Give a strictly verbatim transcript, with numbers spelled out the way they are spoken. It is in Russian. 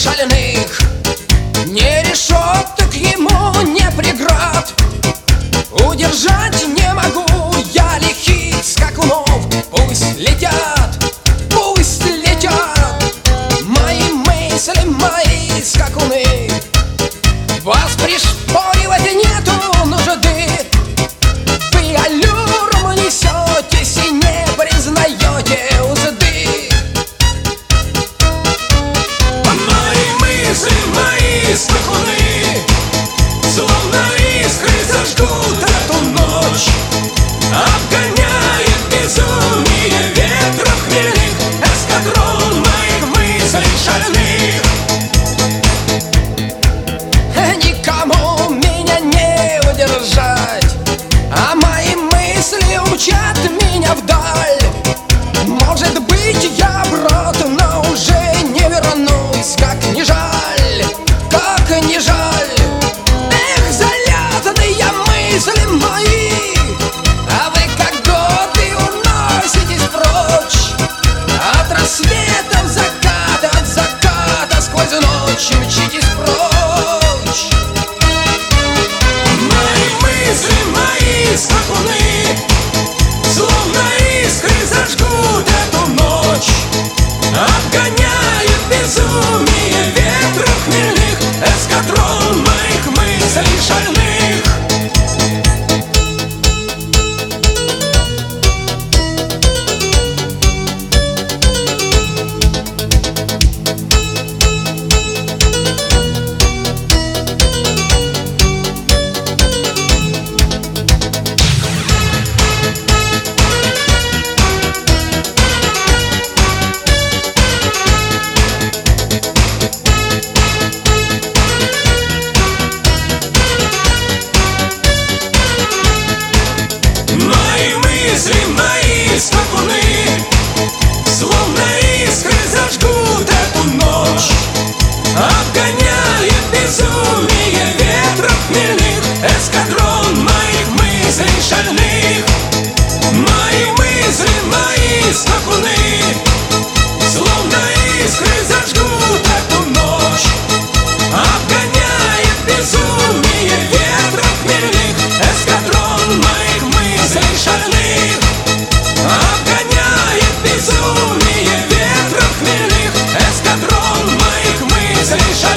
шальных. Не решеток ему, не преград, удержать не могу я лихих скакунов. Пусть летят, пусть летят мои мысли, мои скакуны. Вас пришпоривать нету нужды, вы аллюром несетесь и не признаете узды. Мои мысли, мои скакуны, словно искры зажгут эту ночь. Обгоняет безумие ветров хмельных эскадрон моих мыслей шальных. Никому меня не удержать, а мои мысли умчат меня вдаль. Может быть, я брат, но уже не вернусь. Как не жаль, как не жаль. Эх, залетные мысли мои, а вы как годы уноситесь прочь. От рассвета в закат, от заката сквозь ночь мчитесь прочь. Мои мысли, мои скакуны, словно искры зажгут эту ночь. Обгоняет безумие ветров хмельных эскадрон моих мыслей шальных. Мои мысли, мои скакуны, словно искры зажгут эту ночь. Обгоняет безумие ветров хмельных эскадрон моих мыслей шальных. Мои мысли, мои скакуны, словно искры зажгут эту ночь. Обгоняет безумие ветров хмельных эскадрон моих мыслей шальных. Обгоняет безумие ветров хмельных эскадрон моих мыслей шальных.